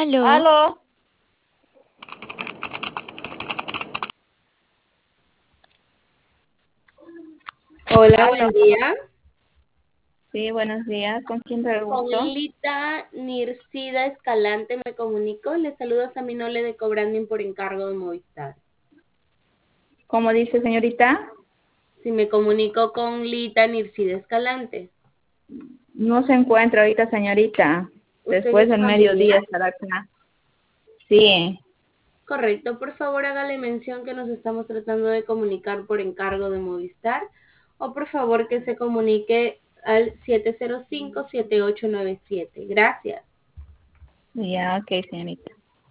Aló, Aló, Hola, aló. buen día. Sí, buenos días. ¿Con quién te Con gusto? Lita Nircida Escalante me comunico. Le saludo a Saminole de Cobranding por encargo de Movistar. ¿Cómo dice, señorita? Si me comunico con Lita Nircida Escalante. No se encuentra ahorita, señorita. ¿Usted Después es del mediodía familiar? estará acá. Sí, Correcto. Por favor, hágale mención que nos estamos tratando de comunicar por encargo de Movistar. O por favor que se comunique al 705-7897. Gracias. ya, ok, señorita.